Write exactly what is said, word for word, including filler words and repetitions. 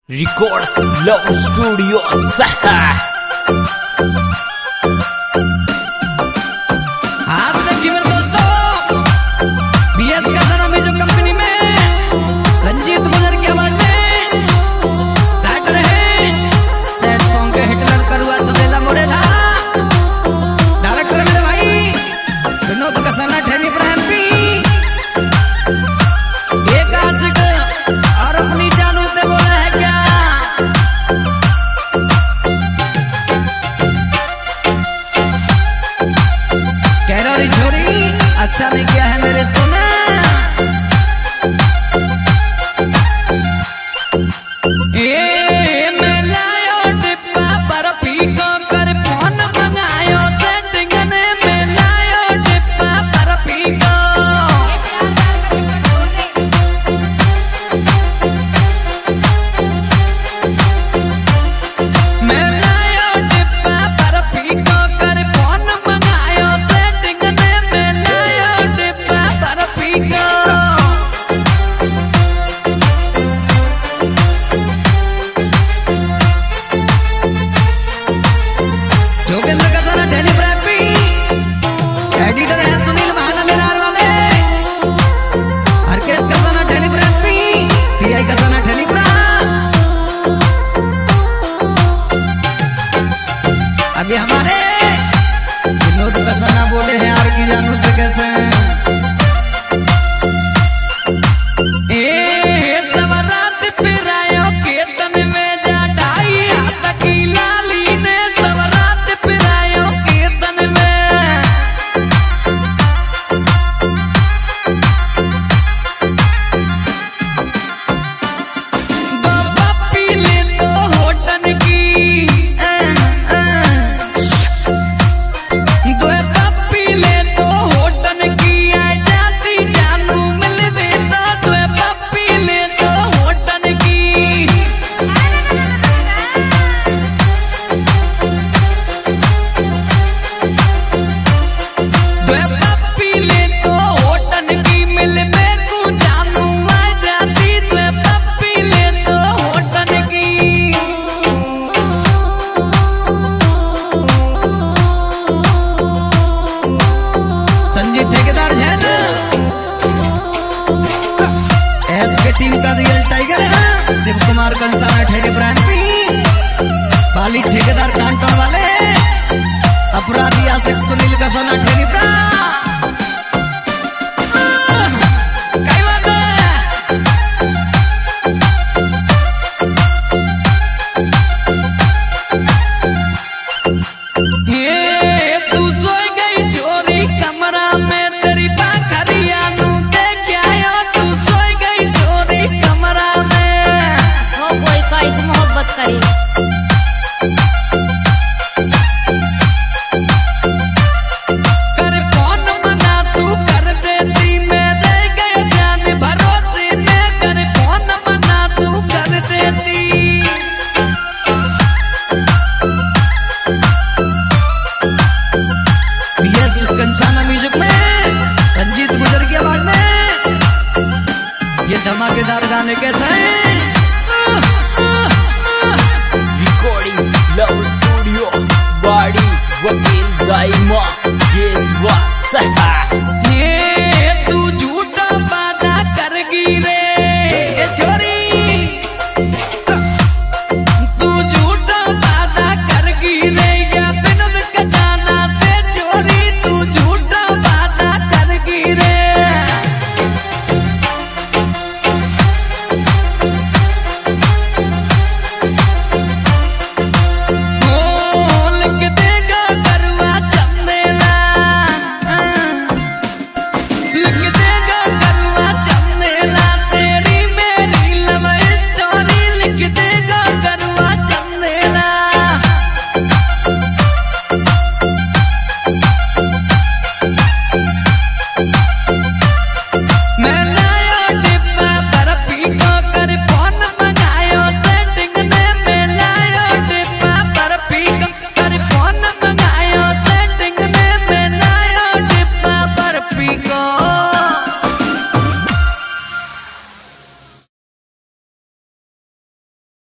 Records Love Studio Saha। आज देखिए मेरे दोस्तों, बीएस का जरा में जो कंपनी में रंजीत गुजर की आवाज में राइटर है सैड सॉन्ग के हिटलर करुआ चलेला मोरे था। डायरेक्टर मेरे भाई विनोद कसाना ठेनी इब्राहिम पी एक आशिक और अपनी जानू ते बोला है क्या कैरोरी छोरी अच्छा नहीं किया है मेरे सोना। ए मैं लायो डिब्बा बर्फी को कर फोन मंगायो सेटिंग ने मैं लायो डिब्बा बर्फी को मैं लायो डिब्बा बर्फी को कर फोन मंगायो सेटिंग ने मैं लायो डिब्बा बर्फी को। जोगेंद्र कसाना ठेनी ब्रैपी एडिटर है सुनील महाना मेरार वाले हरकेश कसाना ठेनी ब्रैपी टीआई कसाना ठेनी ब्रा। अभी हमारे विनोद कसाना बोले हैं यार की जानू से कैसे ए जबरात पिरायो केतन में जा ढाई हाथ की लाली ने जबरात पिरायो केतन में दो पप्पी ले दो होटन की दो पप्पी ले दो होटन की आ जाती जानू मिल देता दो पप्पी ले दो होटन की दो पप्पी ले दो होटन की मिल में को जानू आ जाती दो पप्पी ले दो होटन की। संजीव ठेकेदार जैन एस के टीम का रियल टाइगर है शिव कुमार कंसाना ठेके ब्रांडी बाली ठेकेदार कांटों वाले अपराधी आशिक सुनील कसाना ठेनी ब्रा। कई बात है हे तू सोई गई चोरी कमरा में तेरी पाखरिया नू देख आयो तू सोई गई चोरी कमरा में हो कोई कैसे मोहब्बत करी कर कौन मना तू कर देती मैं रह गए जान भरोसे में कर कौन मना तू कर देती। यस कंसाना म्यूजिक में रंजीत गुजर की आवाज में ये धमाकेदार गाने कैसे